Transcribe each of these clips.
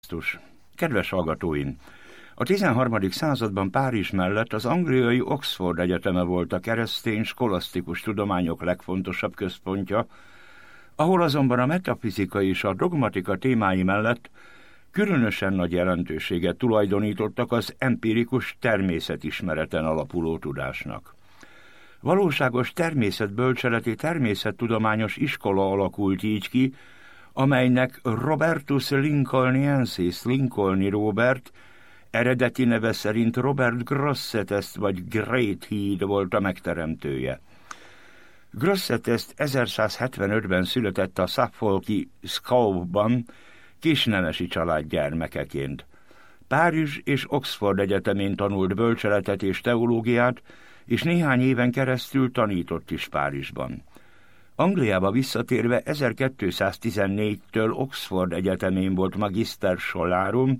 Kedves hallgatóim! A 13. században Párizs mellett az angliai Oxford Egyeteme volt a keresztény skolasztikus tudományok legfontosabb központja, ahol azonban a metafizika és a dogmatika témái mellett különösen nagy jelentőséget tulajdonítottak az empirikus természetismereten alapuló tudásnak. Valóságos természetbölcseleti természettudományos iskola alakult így ki, amelynek Robertus Lincolniensis, Lincolni Robert, eredeti neve szerint Robert Grosseteste vagy Great Head volt a megteremtője. Grosseteste 1175-ben született a Suffolki Scauban, kisnemesi család gyermekeként. Párizs és Oxford Egyetemén tanult bölcseletet és teológiát, és néhány éven keresztül tanított is Párizsban. Angliába visszatérve 1214-től Oxford Egyetemén volt magister scholarum,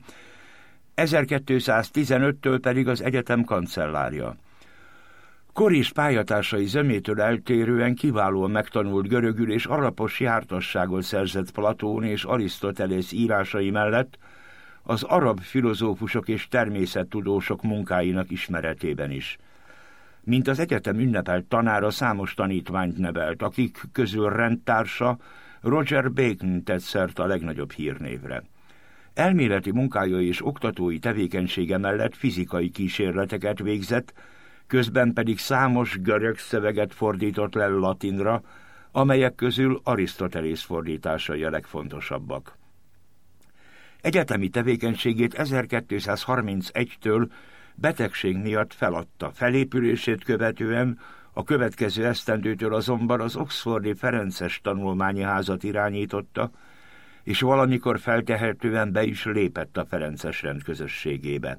1215-től pedig az egyetem kancellárja. Kor és pályatársai zömétől eltérően kiválóan megtanult görögül és alapos jártasságot szerzett Platón és Arisztotelész írásai mellett az arab filozófusok és természettudósok munkáinak ismeretében is. Mint az egyetem ünnepelt tanára számos tanítványt nevelt, akik közül rendtársa Roger Bacon tett szert a legnagyobb hírnévre. Elméleti munkája és oktatói tevékenysége mellett fizikai kísérleteket végzett, közben pedig számos görög szöveget fordított le latinra, amelyek közül Arisztotelész fordításai a legfontosabbak. Egyetemi tevékenységét 1231-től betegség miatt feladta. Felépülését követően a következő esztendőtől azonban az Oxfordi Ferences Tanulmányi Házat irányította, és valamikor feltehetően be is lépett a Ferences rend közösségébe.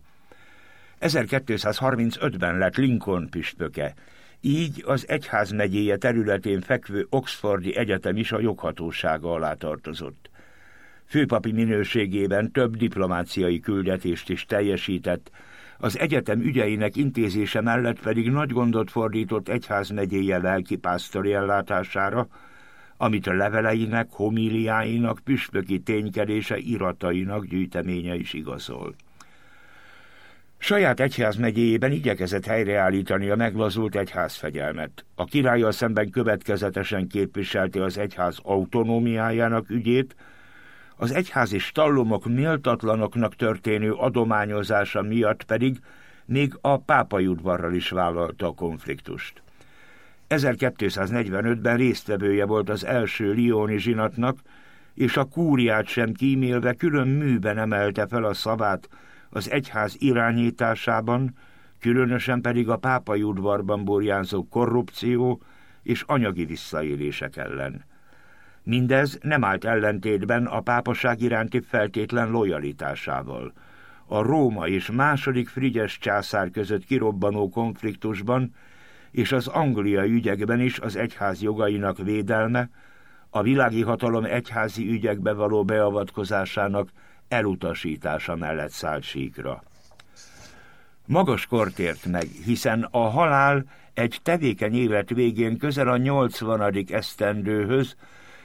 1235-ben lett Lincoln püspöke, így az egyházmegyéje területén fekvő Oxfordi Egyetem is a joghatósága alá tartozott. Főpapi minőségében több diplomáciai küldetést is teljesített, az egyetem ügyeinek intézése mellett pedig nagy gondot fordított egyházmegyéje lelkipásztori ellátására, amit a leveleinek, homíliáinak, püspöki ténykedése iratainak gyűjteménye is igazol. Saját egyházmegyéjében igyekezett helyreállítani a meglazult egyházfegyelmet. A királlyal szemben következetesen képviselte az egyház autonómiájának ügyét, az egyházi stallumok méltatlanoknak történő adományozása miatt pedig még a pápai udvarral is vállalta a konfliktust. 1245-ben résztvevője volt az első lyoni zsinatnak, és a kúriát sem kímélve külön műben emelte fel a szavát az egyház irányításában, különösen pedig a pápai udvarban burjánzó korrupció és anyagi visszaélések ellen. Mindez nem állt ellentétben a pápaság iránti feltétlen lojalitásával. A Róma és II. Frigyes császár között kirobbanó konfliktusban és az angliai ügyekben is az egyház jogainak védelme, a világi hatalom egyházi ügyekbe való beavatkozásának elutasítása mellett szállt síkra. Magas kort ért meg, hiszen a halál egy tevékeny élet végén közel a 80. esztendőhöz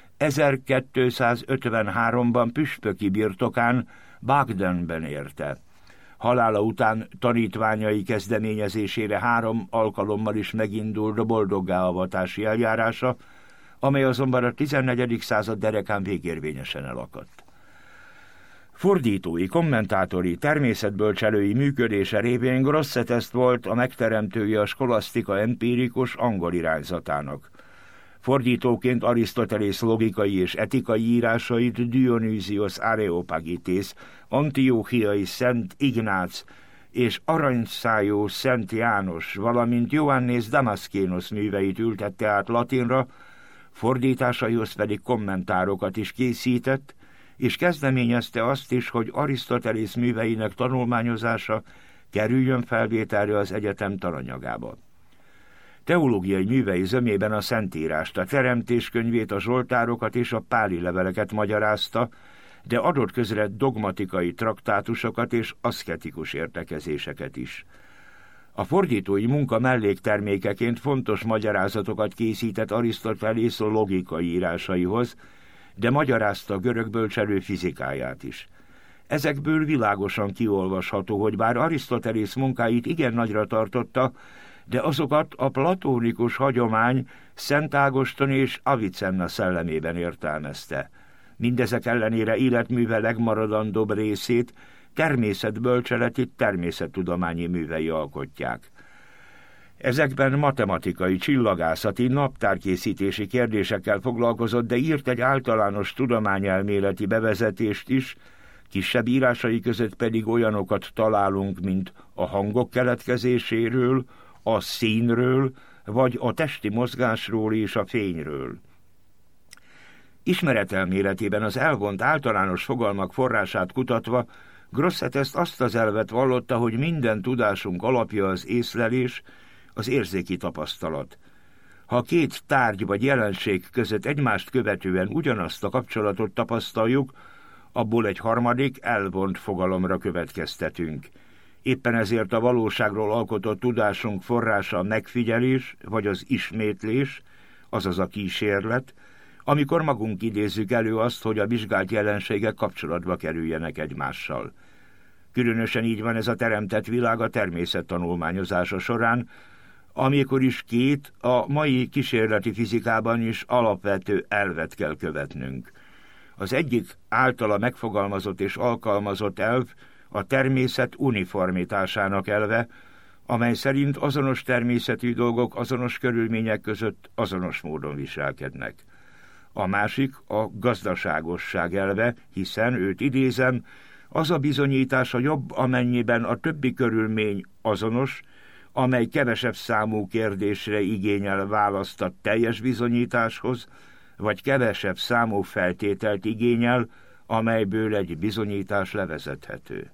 1253-ban püspöki birtokán Bagdenben érte. Halála után tanítványai kezdeményezésére 3 alkalommal is megindult a boldoggáavatási eljárása, amely azonban a 14. század derekán végérvényesen elakadt. Fordítói, kommentátori, természetbölcselői működése révén Grosseteste volt a megteremtője a skolasztika empirikus angol irányzatának. Fordítóként Arisztotelész logikai és etikai írásait Dionysios Areopagitész, Antiochiai Szent Ignác és aranyszájó Szent János, valamint Ioannis Damaszkénosz műveit ültette át latinra, fordításaihoz pedig kommentárokat is készített, és kezdeményezte azt is, hogy Arisztotelész műveinek tanulmányozása kerüljön felvételre az egyetem tananyagába. Teológiai művei zömében a Szentírást, a Teremtéskönyvét, a Zsoltárokat és a páli leveleket magyarázta, de adott közre dogmatikai traktátusokat és aszketikus értekezéseket is. A fordítói munka melléktermékeként fontos magyarázatokat készített Arisztotelész logikai írásaihoz, de magyarázta a görög bölcselő fizikáját is. Ezekből világosan kiolvasható, hogy bár Arisztotelész munkáit igen nagyra tartotta, de azokat a platónikus hagyomány Szent Ágoston és Avicenna szellemében értelmezte. Mindezek ellenére életműve legmaradandóbb részét természetbölcseleti, természettudományi művei alkotják. Ezekben matematikai, csillagászati, naptárkészítési kérdésekkel foglalkozott, de írt egy általános tudományelméleti bevezetést is, kisebb írásai között pedig olyanokat találunk, mint a hangok keletkezéséről, a színről, vagy a testi mozgásról és a fényről. Ismeretelméletében az elvont általános fogalmak forrását kutatva, Grosseteste azt az elvet vallotta, hogy minden tudásunk alapja az észlelés, az érzéki tapasztalat. Ha két tárgy vagy jelenség között egymást követően ugyanazt a kapcsolatot tapasztaljuk, abból egy harmadik, elvont fogalomra következtetünk. Éppen ezért a valóságról alkotott tudásunk forrása a megfigyelés vagy az ismétlés, azaz a kísérlet, amikor magunk idézzük elő azt, hogy a vizsgált jelenségek kapcsolatba kerüljenek egymással. Különösen így van ez a teremtett világ a természet tanulmányozása során, amikor is két, a mai kísérleti fizikában is alapvető elvet kell követnünk. Az egyik általa megfogalmazott és alkalmazott elv a természet uniformitásának elve, amely szerint azonos természetű dolgok azonos körülmények között azonos módon viselkednek. A másik a gazdaságosság elve, hiszen, őt idézem, az a bizonyítás a jobb, amennyiben a többi körülmény azonos, amely kevesebb számú kérdésre igényel választ a teljes bizonyításhoz, vagy kevesebb számú feltételt igényel, amelyből egy bizonyítás levezethető.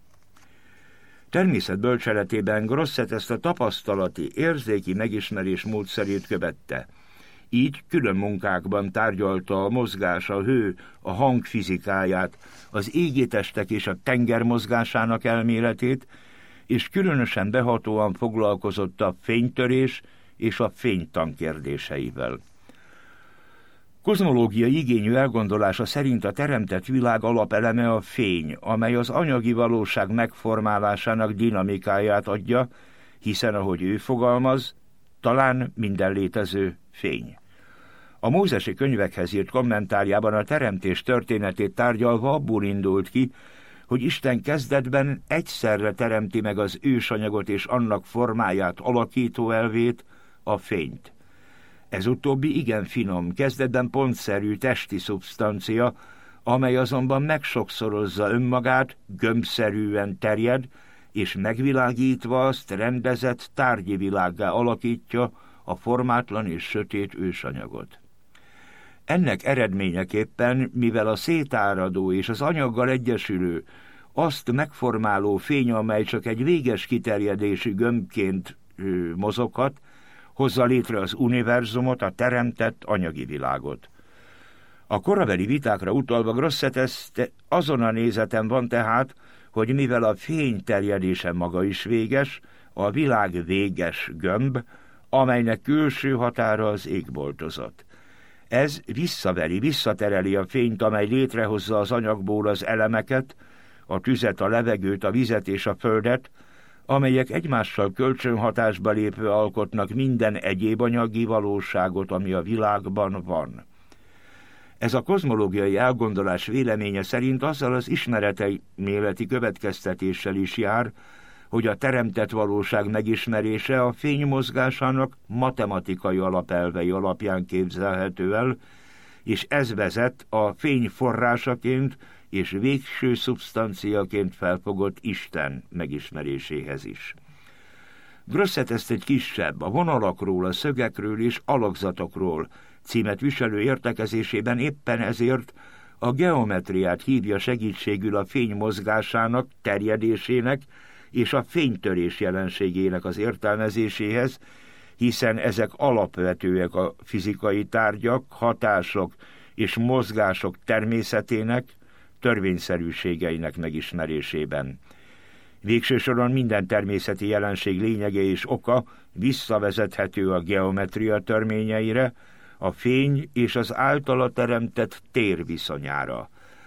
Természetbölcseletében Grosseteste a tapasztalati, érzéki megismerés módszerét követte. Így külön munkákban tárgyalta a mozgás, a hő, a hang fizikáját, az égitestek és a tenger mozgásának elméletét, és különösen behatóan foglalkozott a fénytörés és a fénytan kérdéseivel. Kozmológiai igényű elgondolása szerint a teremtett világ alapeleme a fény, amely az anyagi valóság megformálásának dinamikáját adja, hiszen, ahogy ő fogalmaz, talán minden létező fény. A mózesi könyvekhez írt kommentárjában a teremtés történetét tárgyalva abból indult ki, hogy Isten kezdetben egyszerre teremti meg az ősanyagot és annak formáját alakító elvét, a fényt. Ez utóbbi igen finom, kezdetben pontszerű testi szubstancia, amely azonban megsokszorozza önmagát, gömbszerűen terjed, és megvilágítva azt rendezett tárgyi világgá alakítja a formátlan és sötét ősanyagot. Ennek eredményeképpen, mivel a szétáradó és az anyaggal egyesülő, azt megformáló fény, amely csak egy véges kiterjedésű gömbként mozoghat, hozza létre az univerzumot, a teremtett anyagi világot. A korabeli vitákra utalva Grosseteste azon a nézeten van tehát, hogy mivel a fény terjedése maga is véges, a világ véges gömb, amelynek külső határa az égboltozat. Ez visszatereli a fényt, amely létrehozza az anyagból az elemeket, a tüzet, a levegőt, a vizet és a földet, amelyek egymással kölcsönhatásba lépve alkotnak minden egyéb anyagi valóságot, ami a világban van. Ez a kozmológiai elgondolás véleménye szerint azzal az ismeretelméleti következtetéssel is jár, hogy a teremtett valóság megismerése a fény mozgásának matematikai alapelvei alapján képzelhető el, és ez vezet a fény forrásaként és végső szubstanciaként felfogott Isten megismeréséhez is. Grosseteste egy kisebb, a vonalakról, a szögekről és alakzatokról címet viselő értekezésében éppen ezért a geometriát hívja segítségül a fény mozgásának, terjedésének és a fénytörés jelenségének az értelmezéséhez, hiszen ezek alapvetőek a fizikai tárgyak, hatások és mozgások természetének, törvényszerűségeinek megismerésében. Végső soron minden természeti jelenség lényege és oka visszavezethető a geometria törvényeire, a fény és az általa teremtett tér viszonyára.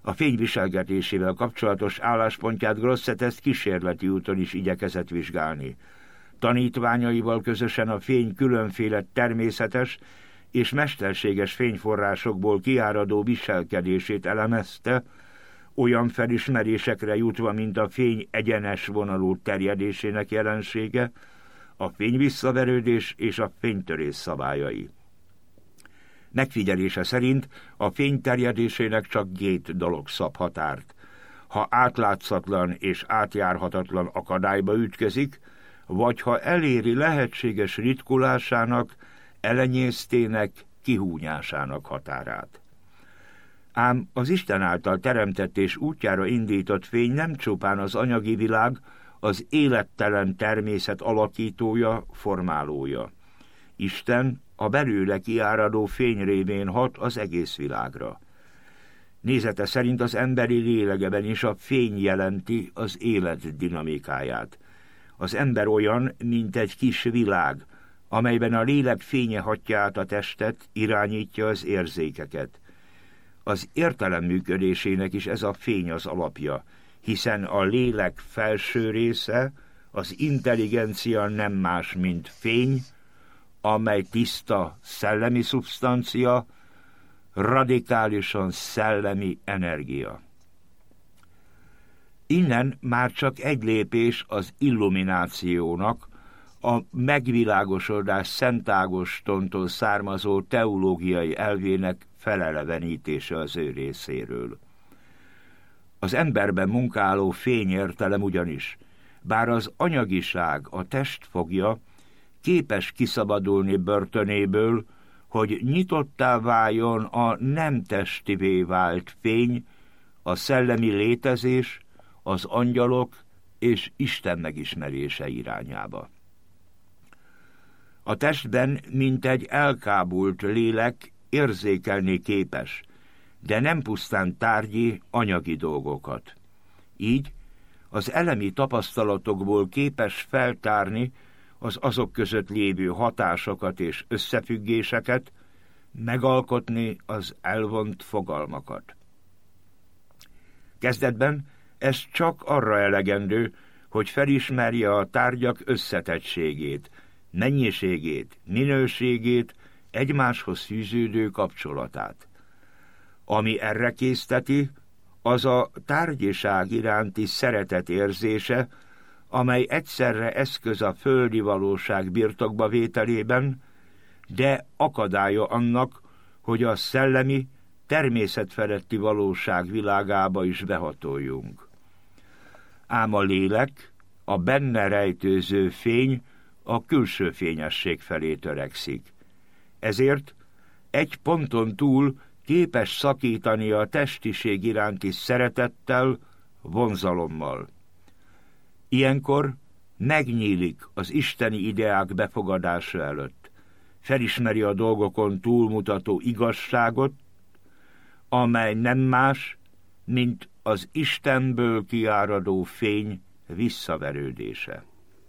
A fény viselkedésével kapcsolatos álláspontját Grosseteste kísérleti úton is igyekezett vizsgálni. Tanítványaival közösen a fény különféle természetes és mesterséges fényforrásokból kiáradó viselkedését elemezte, olyan felismerésekre jutva, mint a fény egyenes vonalú terjedésének jelensége, a fényvisszaverődés és a fénytörés szabályai. Megfigyelése szerint a fény terjedésének csak 2 dolog szab határt. Ha átlátszatlan és átjárhatatlan akadályba ütközik, vagy ha eléri lehetséges ritkulásának, elenyésztének, kihúnyásának határát. Ám az Isten által teremtett és útjára indított fény nem csupán az anyagi világ, az élettelen természet alakítója, formálója. Isten a belőle kiáradó fény révén hat az egész világra. Nézete szerint az emberi lélegeben is a fény jelenti az élet dinamikáját. Az ember olyan, mint egy kis világ, amelyben a lélek fénye hatja át a testet, irányítja az érzékeket. Az értelem működésének is ez a fény az alapja, hiszen a lélek felső része, az intelligencia nem más, mint fény, amely tiszta szellemi szubstancia, radikálisan szellemi energia. Innen már csak egy lépés az illuminációnak, a megvilágosodás Szent Ágostontól származó teológiai elvének felelevenítése az ő részéről. Az emberben munkáló fényértelem ugyanis, bár az anyagiság, a test fogja, képes kiszabadulni börtönéből, hogy nyitottá váljon a nem testivé vált fény, a szellemi létezés, az angyalok és Isten megismerése irányába. A testben, mint egy elkábult lélek érzékelni képes, de nem pusztán tárgyi, anyagi dolgokat. Így az elemi tapasztalatokból képes feltárni az azok között lévő hatásokat és összefüggéseket, megalkotni az elvont fogalmakat. Kezdetben ez csak arra elegendő, hogy felismerje a tárgyak összetettségét, mennyiségét, minőségét, egymáshoz fűződő kapcsolatát. Ami erre készteti, az a tárgyiság iránti szeretet érzése, amely egyszerre eszköz a földi valóság birtokba vételében, de akadálya annak, hogy a szellemi, természetfeletti valóság világába is behatoljunk. Ám a lélek, a benne rejtőző fény a külső fényesség felé törekszik. Ezért egy ponton túl képes szakítani a testiség iránti szeretettel, vonzalommal. Ilyenkor megnyílik az isteni ideák befogadása előtt, felismeri a dolgokon túlmutató igazságot, amely nem más, mint az Istenből kiáradó fény visszaverődése.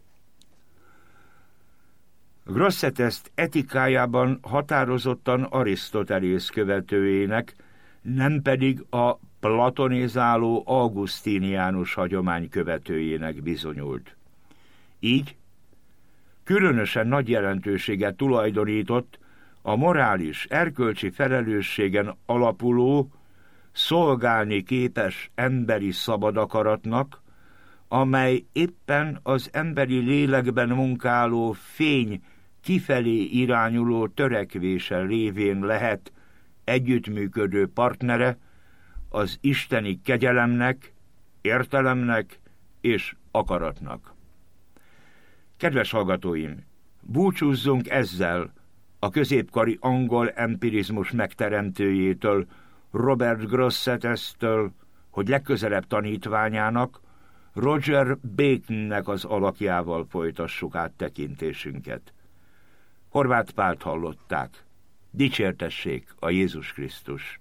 Grosseteste etikájában határozottan Arisztotelész követőjének, nem pedig a platonizáló augustiniánus hagyomány követőjének bizonyult. Így különösen nagy jelentőséget tulajdonított a morális, erkölcsi felelősségen alapuló, szolgálni képes emberi szabad akaratnak, amely éppen az emberi lélekben munkáló fény kifelé irányuló törekvése révén lehet együttműködő partnere az isteni kegyelemnek, értelemnek és akaratnak. Kedves hallgatóim, búcsúzzunk ezzel a középkori angol empirizmus megteremtőjétől, Robert Grosseteste-től, hogy legközelebb tanítványának, Roger Baconnek az alakjával folytassuk áttekintésünket. Horváth Pált hallották. Dicsértessék a Jézus Krisztus!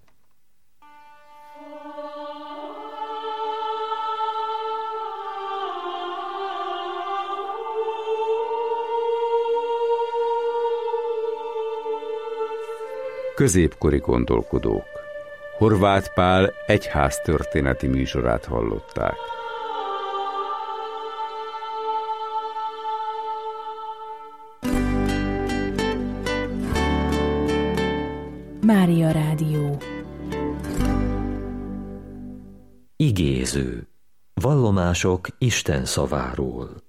Középkori gondolkodók. Horváth Pál egyháztörténeti műsorát hallották. Mária Rádió. Igéző. Vallomások Isten szaváról.